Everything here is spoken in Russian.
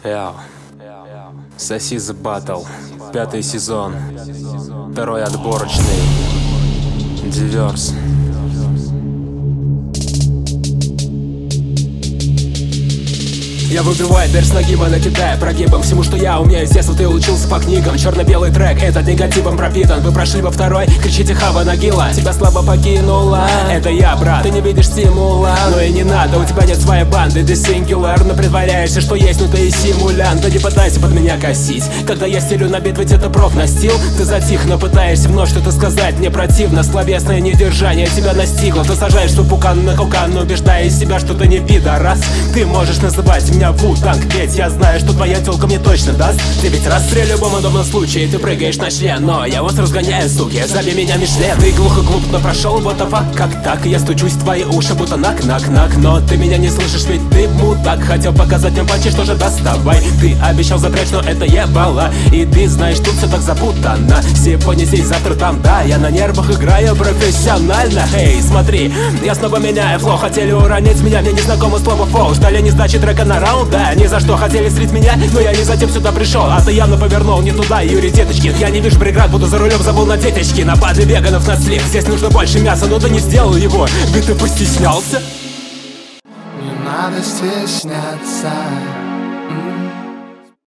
Соси the Battle, 5-й сезон, 2-й отборочный, Диверс. Я выбиваю дверь с нагиба, накидая прогибом всему, что я умею. С детства ты учился по книгам. Черно-белый трек, этот негативом пропитан. Вы прошли во второй, кричите Хава Нагила. Тебя слабо покинула. Это я, брат, ты не видишь стимула. Но и не надо, у тебя нет своей банды. Ты сингулярно притворяешься, что есть, но ты и симулянт. Да не пытайся под меня косить. Когда я стелю на бит, ведь это профнастил. Ты затих, но пытаешься вновь что-то сказать. Мне противно, словесное недержание тебя настигло. Ты сажаешь свой пукан на кокан, убеждая себя, что ты не пидорас. Ты можешь называть меня Ву-танк, ведь я знаю, что твоя тёлка мне точно даст. Ты ведь расстрель в любом удобном случае. Ты прыгаешь на член, но я вас разгоняю, суки. Забей меня Мишлен. Ты глухо-глупно прошел, вот как так? Я стучусь в твои уши, будто нак-нак-нак. Но ты меня не слышишь, ведь ты мудак. Хотел показать мне пальчик, что же доставай. Ты обещал запрячь, но это ебало. И ты знаешь, тут все так запутано. Сегодня здесь, завтра там, да. Я на нервах играю профессионально. Эй, смотри, я снова меняю флоу. Хотели уронить меня, мне незнакомо слово фол. Ждали не сдачи трека на раунд. Да, ни за что хотели слить меня, но я не затем сюда пришел. А ты явно повернул не туда, Юрий Деточкин. Я не вижу преград, буду за рулем, забыл на деточки. Нападли веганов на слив, здесь нужно больше мяса, но ты не сделал его, ведь ты постеснялся. Не надо стесняться.